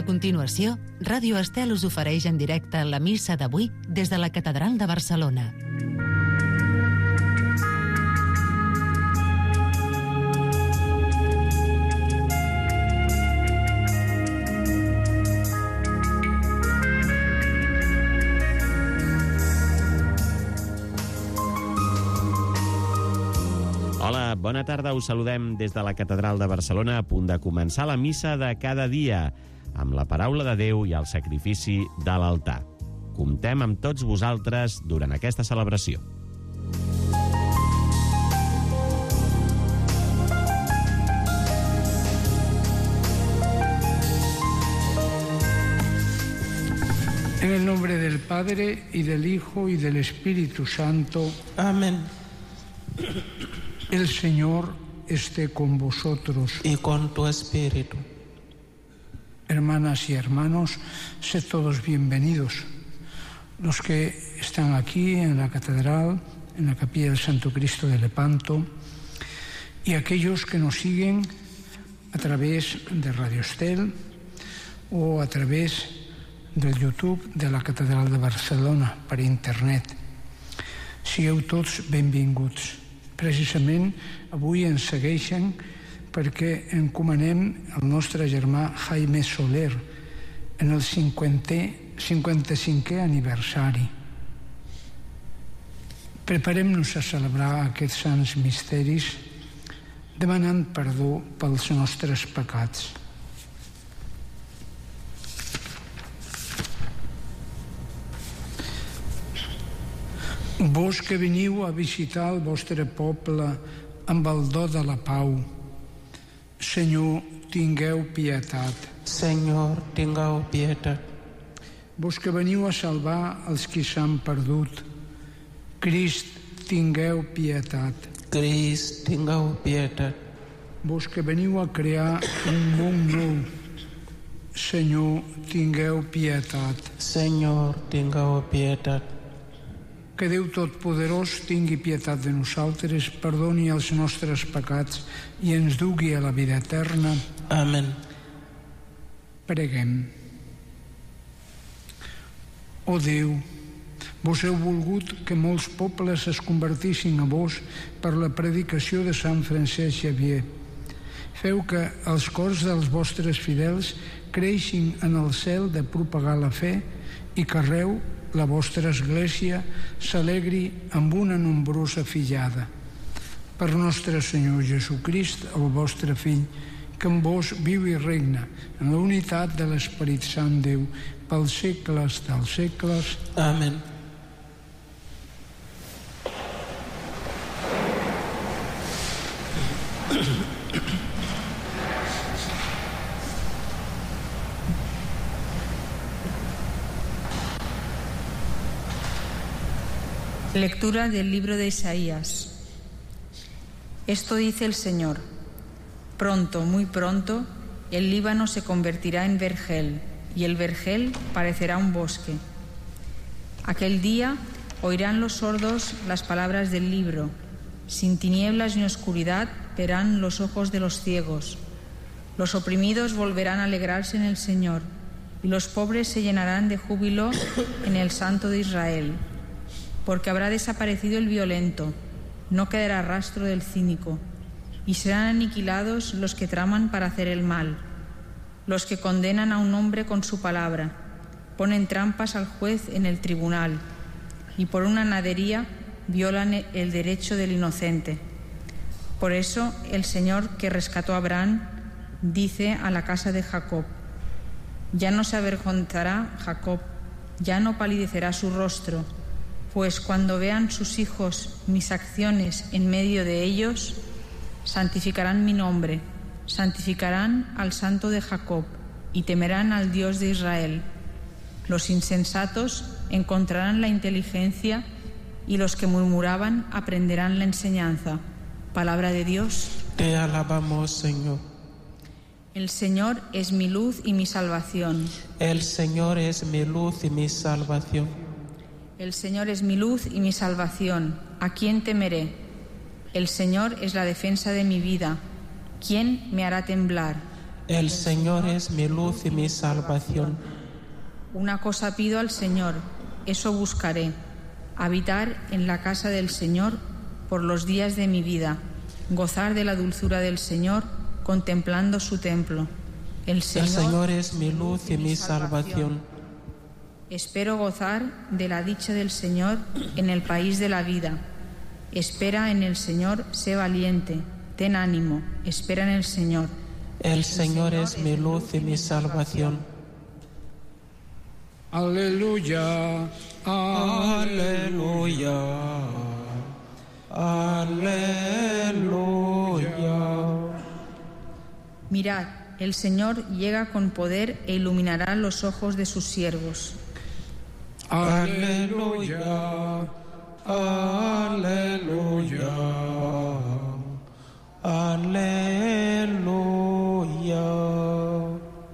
continuació, Ràdio Estel us ofereix en directe la missa d'avui des de la Catedral de Barcelona. Hola, bona tarda. Us saludem des de la Catedral de Barcelona, a punt de començar la missa de cada dia, amb la paraula de Déu i el sacrifici de l'altar. Comptem amb tots vosaltres durant aquesta celebració. En el nombre del Padre, y del Hijo, y del Espíritu Santo. Amén. El Señor esté con vosotros. Y con tu espíritu. Hermanas y hermanos, sed todos bienvenidos. Los que están aquí en la catedral, en la capilla del Santo Cristo de Lepanto, y aquellos que nos siguen a través de Radio Estel o a través del YouTube de la Catedral de Barcelona per internet. Sigueu tots benvinguts. Precisament avui ens segueixen perquè encomanem el nostre germà Jaime Soler en el 55è aniversari. Preparem-nos a celebrar aquests sants misteris demanant perdó pels nostres pecats. Vos que veniu a visitar el vostre poble amb el do de la pau, Senyor, tingueu pietat. Senyor, tingueu pietat. Vos que veniu a salvar els qui s'han perdut, Crist, tingueu pietat. Crist, tingueu pietat. Vos que veniu a crear un món nou, Senyor, tingueu pietat. Senyor, tingueu pietat. Que Déu Totpoderós tingui pietat de nosaltres, perdoni els nostres pecats i ens dugui a la vida eterna. Amén. Preguem. Ó Déu, vos heu volgut que molts pobles es convertissin a vos per la predicació de Sant Francesc Xavier. Feu que els cors dels vostres fidels creixin en el cel de propagar la fe i que arreu la vostra Església s'alegri amb una nombrosa fillada. Per nostre Senyor Jesucrist, el vostre Fill, que amb vos viu i regna en la unitat de l'Esperit Sant Déu, pels segles dels segles. Amén. Lectura del libro de Isaías. Esto dice el Señor: pronto, muy pronto, el Líbano se convertirá en vergel, y el vergel parecerá un bosque. Aquel día oirán los sordos las palabras del libro, sin tinieblas ni oscuridad verán los ojos de los ciegos. Los oprimidos volverán a alegrarse en el Señor, y los pobres se llenarán de júbilo en el Santo de Israel. Porque habrá desaparecido el violento, no quedará rastro del cínico, y serán aniquilados los que traman para hacer el mal, los que condenan a un hombre con su palabra, ponen trampas al juez en el tribunal, y por una nadería violan el derecho del inocente. Por eso el Señor que rescató a Abraham dice a la casa de Jacob: ya no se avergonzará Jacob, ya no palidecerá su rostro, pues cuando vean sus hijos mis acciones en medio de ellos, santificarán mi nombre, santificarán al Santo de Jacob y temerán al Dios de Israel. Los insensatos encontrarán la inteligencia y los que murmuraban aprenderán la enseñanza. Palabra de Dios. Te alabamos, Señor. El Señor es mi luz y mi salvación. El Señor es mi luz y mi salvación. El Señor es mi luz y mi salvación. ¿A quién temeré? El Señor es la defensa de mi vida. ¿Quién me hará temblar? El Señor es mi luz y mi salvación. Una cosa pido al Señor, eso buscaré, habitar en la casa del Señor por los días de mi vida, gozar de la dulzura del Señor, contemplando su templo. El Señor es mi luz y mi salvación. Espero gozar de la dicha del Señor en el país de la vida. Espera en el Señor, sé valiente, ten ánimo, espera en el Señor. El Señor es mi luz y mi salvación. Aleluya, aleluya, aleluya. Mirad, el Señor llega con poder e iluminará los ojos de sus siervos. aleluya, aleluya, aleluya.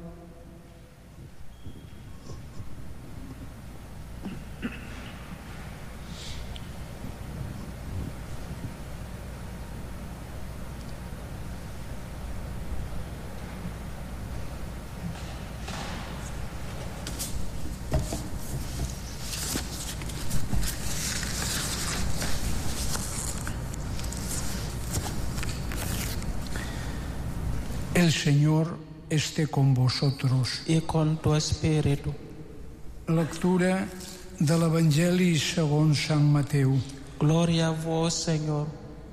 El Señor esté con vosotros. Y con tu espíritu. Lectura de l'Evangeli segons Sant Mateu. Gloria a vos, Señor.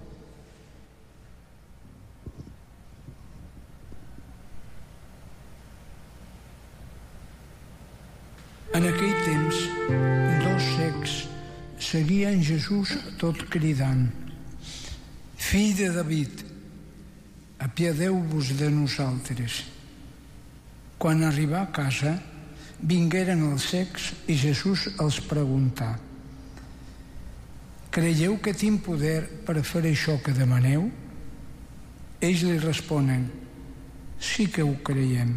En aquell temps, 2 cecs seguien Jesús tot cridant: Fill de David, apiadeu-vos de nosaltres. Quan arribà a casa, vingueren els cecs i Jesús els preguntà: Creieu que tinc poder per fer això que demaneu? Ells li responen: Sí que ho creiem.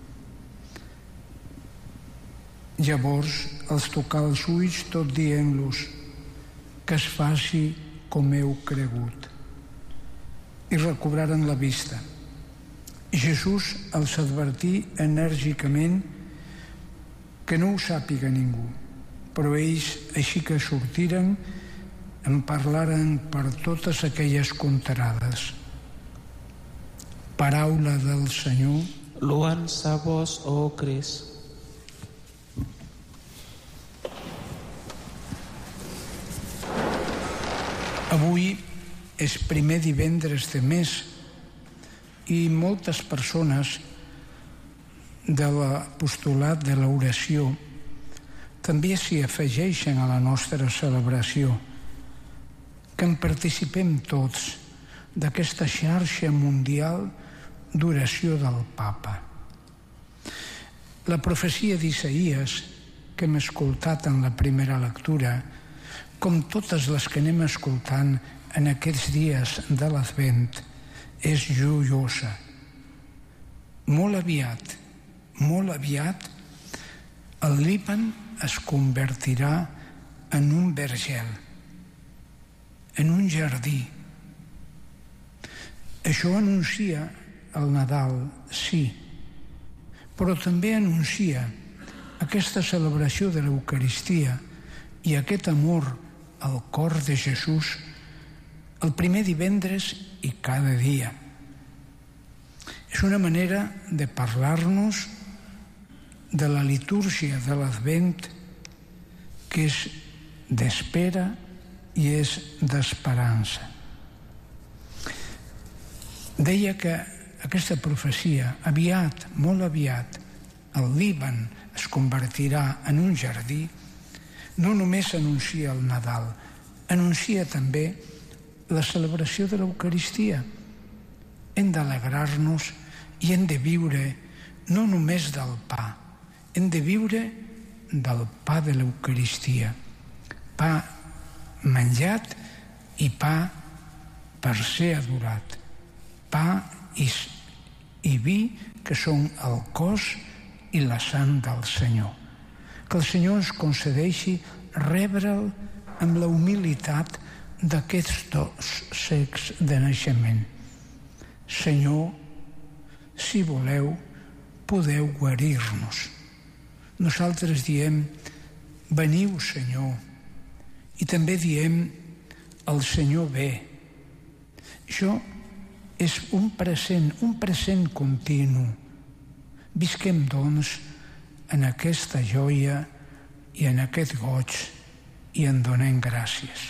Llavors els tocà els ulls tot dient-los: Que es faci com heu cregut. I recobraren la vista. Jesús els advertí enèrgicament que no ho sàpiga ningú, però ells, així que sortiren, en parlaren per totes aquelles contrades. Paraula del Senyor. Loança a vos, oh Crist. Avui és primer divendres de mes i moltes persones de l'apostolat de l'oració també s'hi afegeixen a la nostra celebració, que en participem tots d'aquesta xarxa mundial d'oració del Papa. La profecia d'Isaïes, que hem escoltat en la primera lectura, com totes les que anem escoltant en aquests dies de l'Advent, és joiosa. Molt aviat, el Líban es convertirà en un vergel, en un jardí. Això anuncia el Nadal, sí, però també anuncia aquesta celebració de l'Eucaristia i aquest amor al cor de Jesús el primer divendres i cada dia. És una manera de parlar-nos de la litúrgia de l'Advent, que és d'espera i és d'esperança. Deia que aquesta profecia, aviat, molt aviat, el Líban es convertirà en un jardí, no només anuncia el Nadal, anuncia també la celebració de l'Eucaristia. Hem d'alegrar-nos i hem de viure no només del pa, hem de viure del pa de l'Eucaristia. Pa menjat i pa per ser adorat. Pa i vi que són el cos i la sang del Senyor. Que el Senyor ens concedeixi rebre'l amb la humilitat d'aquests 2 cecs de naixement. Senyor, si voleu, podeu guarir-nos. Nosaltres diem, veniu, Senyor, i també diem, el Senyor ve. Això és un present continu. Visquem, doncs, en aquesta joia i en aquest goig i en donem gràcies.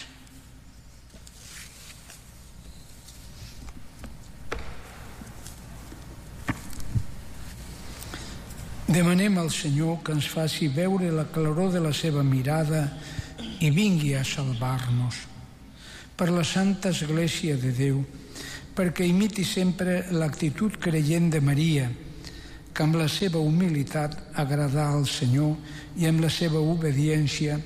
Demanem al Senyor que ens faci veure la claror de la seva mirada i vingui a salvar-nos. Per la Santa Església de Déu, perquè imiti sempre l'actitud creient de Maria, que amb la seva humilitat agradà al Senyor i amb la seva obediència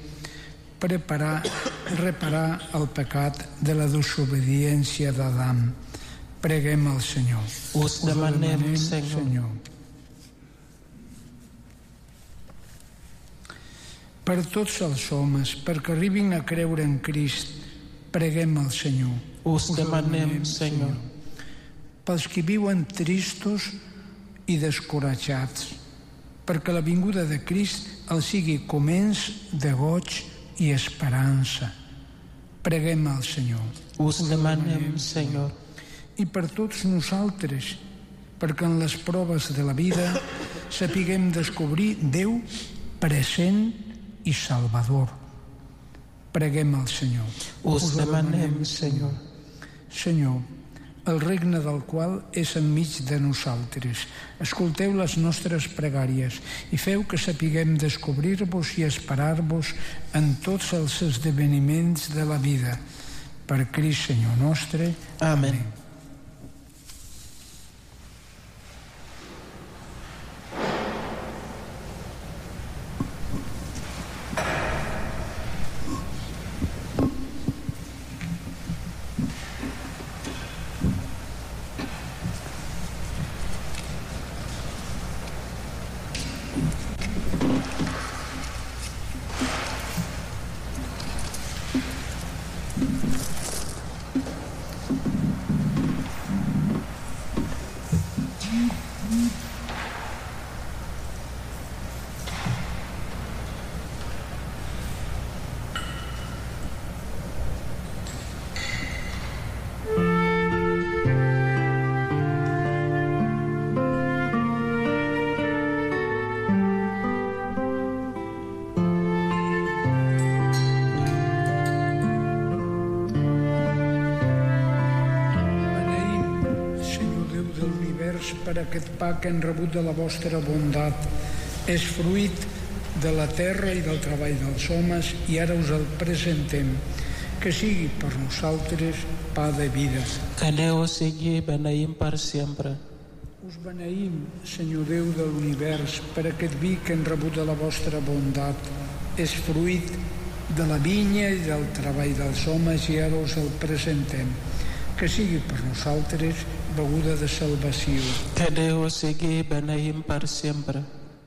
reparar el pecat de la desobediència d'Adam. Preguem al Senyor. Us demanem, Senyor. Per tots els homes, perquè arribin a creure en Crist, preguem al Senyor. Us demanem, Senyor. Pels que viuen tristos i descoratjats, perquè la vinguda de Crist els sigui començ de goig i esperança. Preguem al Senyor. Us demanem, Senyor. I per tots nosaltres, perquè en les proves de la vida sapiguem descobrir Déu present i Salvador. Preguem al Senyor. Us demanem, Senyor. Senyor, el regne del qual és enmig de nosaltres. Escolteu les nostres pregàries i feu que sapiguem descobrir-vos i esperar-vos en tots els esdeveniments de la vida. Per Crist, Senyor nostre. Amén. Per aquest pa que hem rebut de la vostra bondat. És fruit de la terra i del treball dels homes i ara us el presentem. Que sigui per nosaltres pa de vida. Que Déu sigui beneïm per sempre. Us beneïm, Senyor Déu de l'univers, per aquest vi que hem rebut de la vostra bondat. És fruit de la vinya i del treball dels homes i ara us el presentem. Que sigui per nosaltres beguda de salvació. Que Déu sigui beneïm per sempre.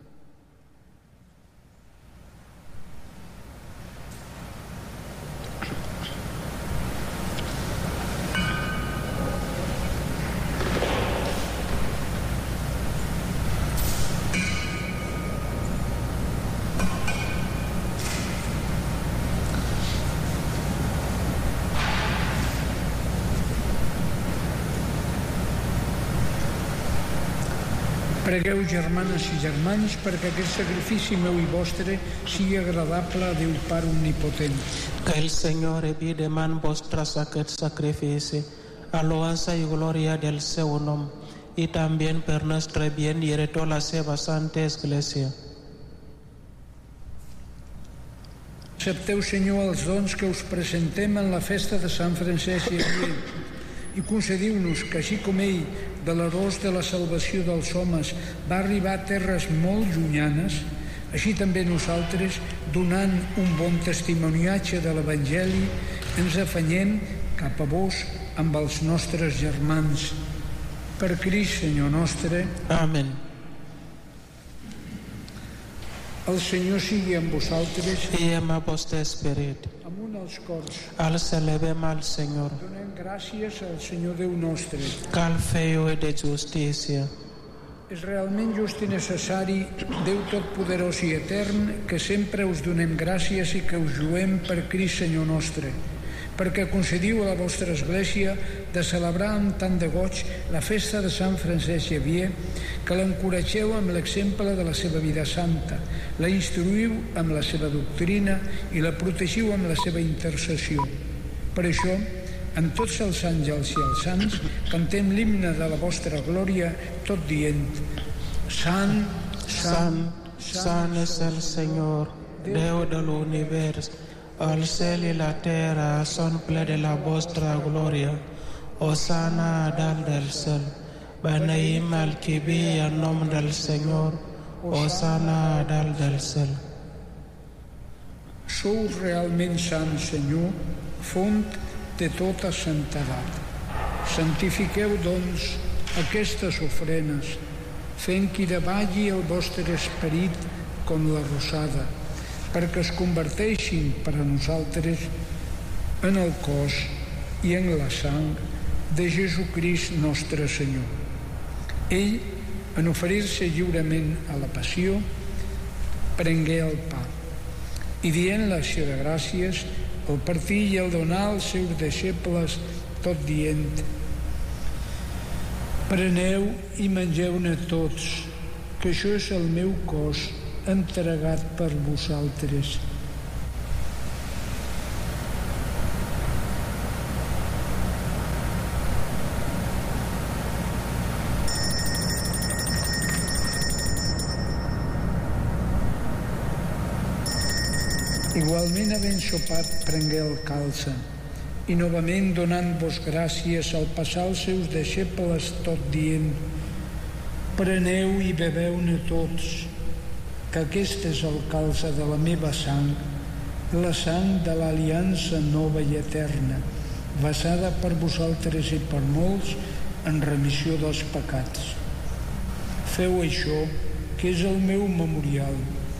Pregueu, germanes i germans, perquè aquest sacrifici meu i vostre sigui agradable a Déu Pare Omnipotent. Que el Señor evite en vosotras aquest sacrifici, a loança i glòria del seu nom, i també per nostre bien i de tota la seva santa Església. Accepteu, Senyor, els dons que us presentem en la festa de Sant Francesc Xavier i concediu-nos que, així com ell, de l'arròs de la salvació dels homes, va arribar a terres molt llunyanes, així també nosaltres, donant un bon testimoniatge de l'Evangeli, ens afanyem cap a vos amb els nostres germans. Per Crist, Senyor nostre. Amén. El Senyor sigui amb vosaltres. I amb el vostre esperit. Amunt als cors. Els elevem al Senyor. Donem gràcies al Senyor Déu nostre. Cal feu de justícia. És realment just i necessari, Déu Totpoderós i Etern, que sempre us donem gràcies i que us lluem per Crist Senyor nostre, perquè concediu a la vostra Església de celebrar amb tant de goig la festa de Sant Francesc Xavier, que l'encoratgeu amb l'exemple de la seva vida santa, la instruïu amb la seva doctrina i la protegiu amb la seva intercessió. Per això, amb tots els àngels i els sants, cantem l'himne de la vostra glòria, tot dient: Sant, Sant, Sant és el Senyor, Déu de l'univers. El cel i la terra són ple de la vostra glòria. Hosana a dalt del cel. Beneïm el qui ve en nom del Senyor. Hosana a dalt del cel. Sou realment sant, Senyor, font de tota santedat. Santifiqueu, doncs, aquestes ofrenes, fent que davalli el vostre esperit com la rosada, perquè es converteixin per a nosaltres en el cos i en la sang de Jesucrist nostre Senyor. Ell, en oferir-se lliurement a la passió, prengué el pa i, dient l'acció de gràcies, el partí i el donar als seus deixebles, tot dient: Preneu i mengeu-ne tots, que això és el meu cos entregat per vosaltres. Igualment, havent sopat, prengué el calze i novament donant-vos gràcies al passar als seus deixebles, tot dient: Preneu i beveu-ne tots, que aquest és el calze de la meva sang, la sang de l'aliança nova i eterna, vessada per vosaltres i per molts en remissió dels pecats. Feu això, que és el meu memorial.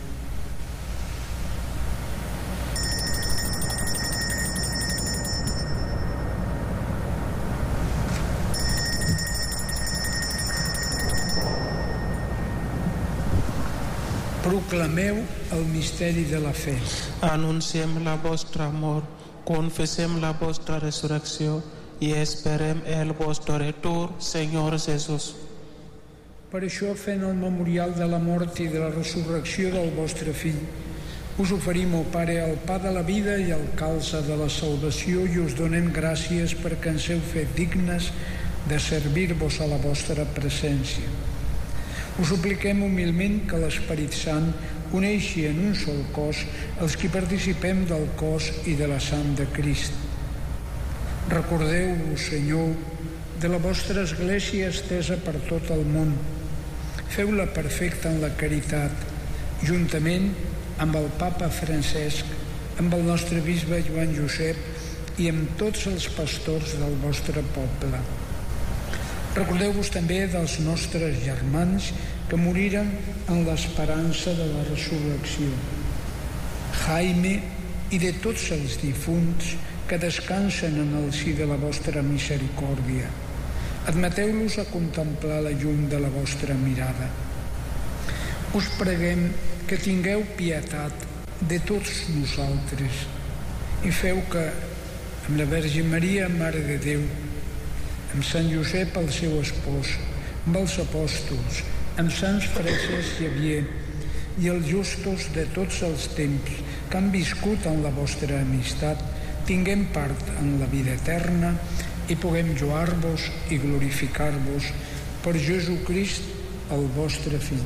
Proclameu el misteri de la fe. Anunciem la vostra mort, confessem la vostra resurrecció i esperem el vostre retorn, Senyor Jesús. Per això, fent el memorial de la mort i de la resurrecció del vostre Fill, us oferim, ó Pare, el pa de la vida i el calze de la salvació, i us donem gràcies perquè ens heu fet dignes de servir-vos a la vostra presència. Us supliquem humilment que l'Esperit Sant uneixi en un sol cos els qui participem del cos i de la sang de Crist. Recordeu-vos, Senyor, de la vostra Església estesa per tot el món. Feu-la perfecta en la caritat, juntament amb el Papa Francesc, amb el nostre bisbe Joan Josep i amb tots els pastors del vostre poble. Recordeu-vos també dels nostres germans que moriren en l'esperança de la resurrecció. Jaime i de tots els difunts que descansen en el si de la vostra misericòrdia. Admeteu-los a contemplar la llum de la vostra mirada. Us preguem que tingueu pietat de tots nosaltres i feu que, amb la Verge Maria, Mare de Déu, amb Sant Josep, el seu espòs, amb els apòstols, amb Sant Francesc Xavier i els justos de tots els temps que han viscut en la vostra amistat, tinguem part en la vida eterna i puguem lloar-vos i glorificar-vos per Jesucrist, el vostre Fill.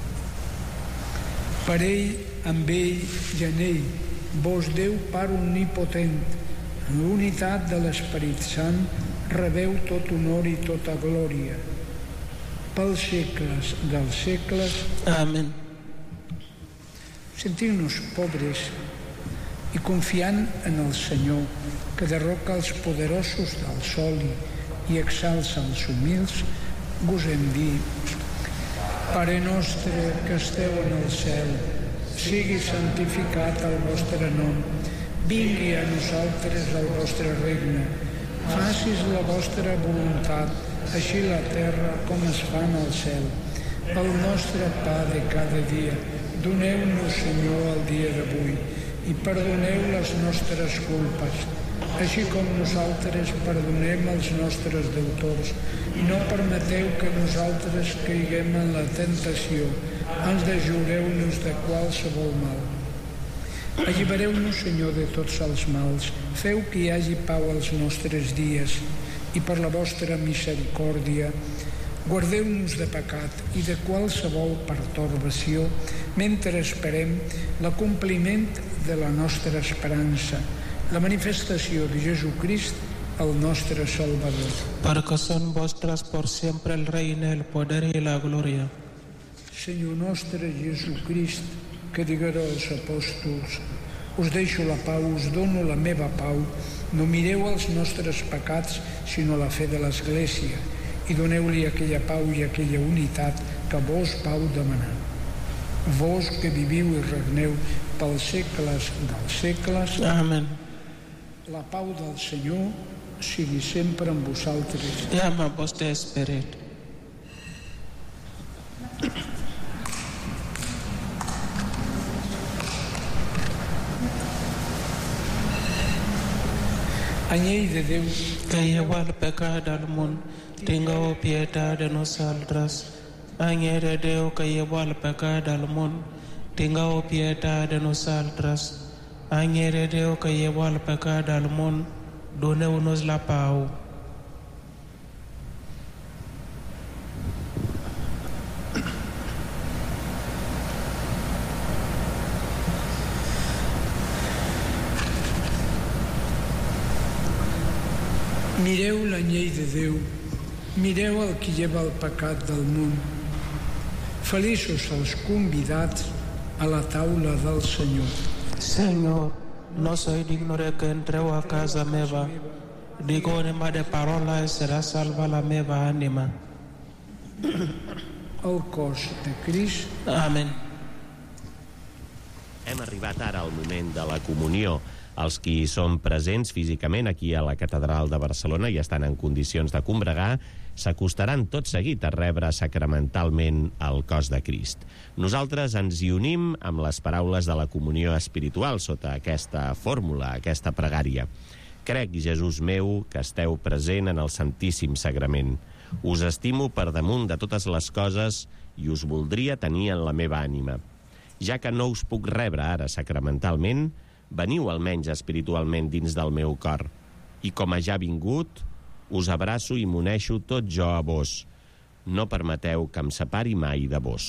Per ell, amb ell i en ell, vos Déu Pare omnipotent, en l'unitat de l'Esperit Sant, rebeu tot honor i tota glòria pels segles dels segles. Amén. Sentim-nos pobres i confiant en el Senyor, que derroca els poderosos del sol i exalça els humils, gosem dir: Pare nostre que esteu en el cel, sigui santificat el vostre nom, vingui a nosaltres el vostre regne, facis la vostra voluntat, així la terra com es fa en el cel. El nostre pa de cada dia, doneu-nos, Senyor, el dia d'avui, i perdoneu les nostres culpes, així com nosaltres perdonem els nostres deutors, i no permeteu que nosaltres caiguem en la tentació, ens deslliureu-nos de qualsevol mal. Allibereu-nos, Senyor, de tots els mals, feu que hi hagi pau als nostres dies, i per la vostra misericòrdia, guardeu-nos de pecat i de qualsevol pertorbació mentre esperem l'acompliment de la nostra esperança, la manifestació de Jesucrist, el nostre Salvador. Perquè són vostres per sempre el regne, el poder i la glòria. Senyor nostre Jesucrist, que diguerà als apòstols: us deixo la pau, us dono la meva pau, no mireu els nostres pecats, sinó la fe de l'Església, i doneu-li aquella pau i aquella unitat que vos vau demanar. Vos que viviu i regneu pels segles dels segles. Amén. La pau del Senyor sigui sempre amb vosaltres. I amb el vostre esperit. Anyell de Déu, que llevó el pecat al món, tingueu pietat de nosaltres. Anyell de Déu, que llevó el pecat al món, tingueu pietat de nosaltres. Anyell de Déu, que llevó el pecat al món, doneu-nos la pau. mireu l'anyell de Déu, mireu el qui lleva el pecat del món. Feliços els convidats a la taula del Senyor. Señor, no soy digno de que entreu a casa meva. Digo una de parola i serà salva la meva ànima. El cos de Crist. Amén. Hem arribat ara al moment de la comunió. Els qui són presents físicament aquí a la Catedral de Barcelona i estan en condicions de combregar s'acostaran tot seguit a rebre sacramentalment el cos de Crist. Nosaltres ens hi unim amb les paraules de la comunió espiritual sota aquesta fórmula, aquesta pregària. Crec, Jesús meu, que esteu present en el Santíssim Sagrament. Us estimo per damunt de totes les coses i us voldria tenir en la meva ànima. Ja que no us puc rebre ara sacramentalment, veniu almenys espiritualment dins del meu cor, i com a ja vingut, us abraço i m'uneixo tot jo a vos. No permeteu que em separi mai de vos.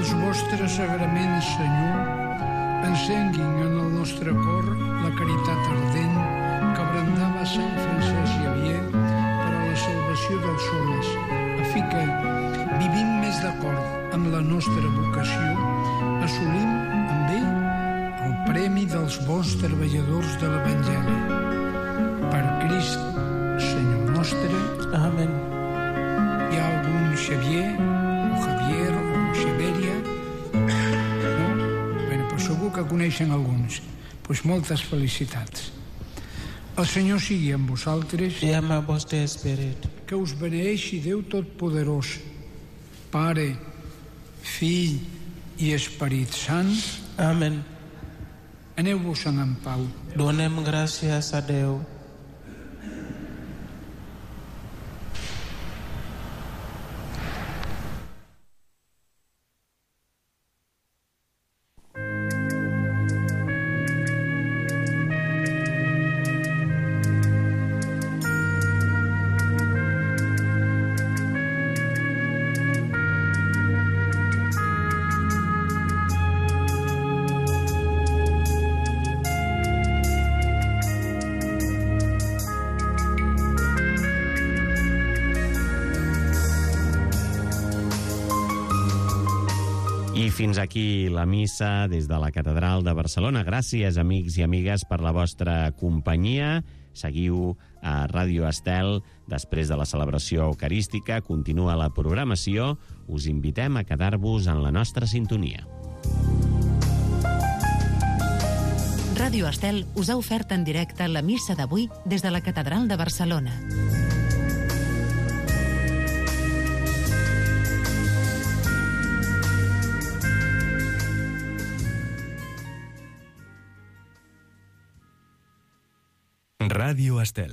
els vostres sagraments, Senyor, encenguin en el nostre cor la caritat ardent que brandava Sant Francesc Xavier per a la salvació dels homes, a fi que, vivint més d'acord amb la nostra vocació, assolim amb ell el premi dels bons treballadors de l'Evangeli. Per Crist, Senyor nostre. Amén. Hi ha algun Xavier, o Javier, o Xaveria? No? Bé, però segur que coneixen alguns. Doncs moltes felicitats. El Senyor sigui amb vosaltres. I amb el vostre esperit. Que us beneeixi Déu Totpoderós, Pare, Fill i Esperit Sant. Amén. Aneu-vos-en en pau. Donem gràcies a Déu. I fins aquí la missa des de la Catedral de Barcelona. Gràcies, amics i amigues, per la vostra companyia. Seguiu a Ràdio Estel. Després de la celebració eucarística continua la programació. Us invitem a quedar-vos en la nostra sintonia. Ràdio Estel us ha ofert en directe la missa d'avui des de la Catedral de Barcelona. Ràdio Estel.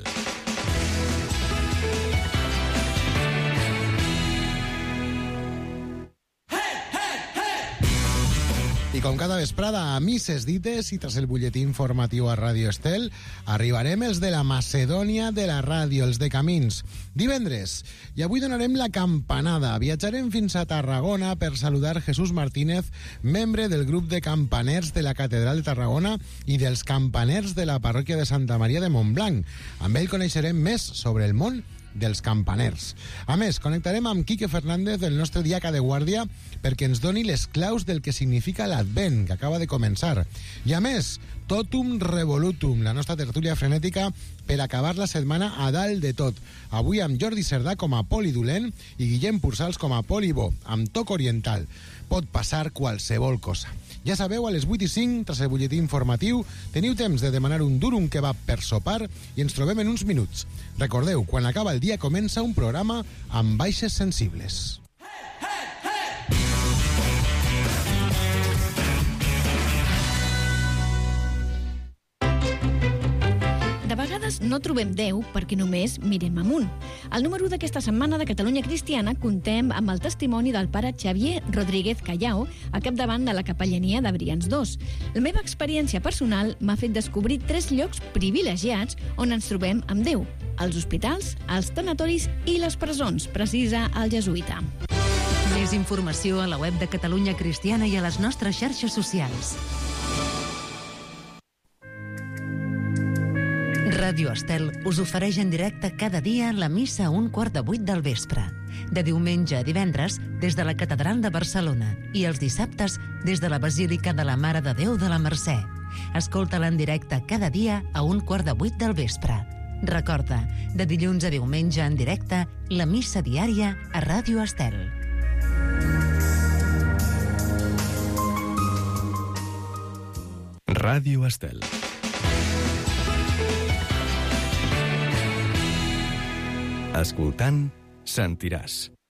I com cada vesprada, a misses dites i tras el butlletí informatiu a Ràdio Estel, arribarem els de la Macedònia de la ràdio, els de Camins. Divendres. I avui donarem la campanada. Viatjarem fins a Tarragona per saludar Jesús Martínez, membre del grup de campaners de la Catedral de Tarragona i dels campaners de la parròquia de Santa Maria de Montblanc. Amb ell coneixerem més sobre el món dels campaners. A més, connectarem amb Quique Fernández, el nostre diaca de guàrdia, perquè ens doni les claus del que significa l'Advent, que acaba de començar. I a més, Totum Revolutum, la nostra tertúlia frenètica per acabar la setmana a dalt de tot. Avui amb Jordi Cerdà com a Poli dolent i Guillem Pursals com a Poli bo, amb toc oriental. Pot passar qualsevol cosa. Ja sabeu, a les 8:05, tras el butlletí informatiu, teniu temps de demanar un durum kebab per sopar i ens trobem en uns minuts. Recordeu, quan acaba el dia comença un programa amb baixes sensibles. De vegades no trobem Déu perquè només mirem amunt. Al número d'aquesta setmana de Catalunya Cristiana contem amb el testimoni del pare Xavier Rodríguez Callao a capdavant de la capellania de Brians 2. La meva experiència personal m'ha fet descobrir 3 llocs privilegiats on ens trobem amb Déu: els hospitals, els tanatoris i les presons, precisa el jesuïta. Més informació a la web de Catalunya Cristiana i a les nostres xarxes socials. Ràdio Estel us ofereix en directe cada dia la missa a 7:15 del vespre. De diumenge a divendres, des de la Catedral de Barcelona, i els dissabtes, des de la Basílica de la Mare de Déu de la Mercè. Escolta-la en directe cada dia a 7:15 del vespre. Recorda, de dilluns a diumenge en directe, la missa diària a Ràdio Estel. Ràdio Estel. Escoltant, sentiràs.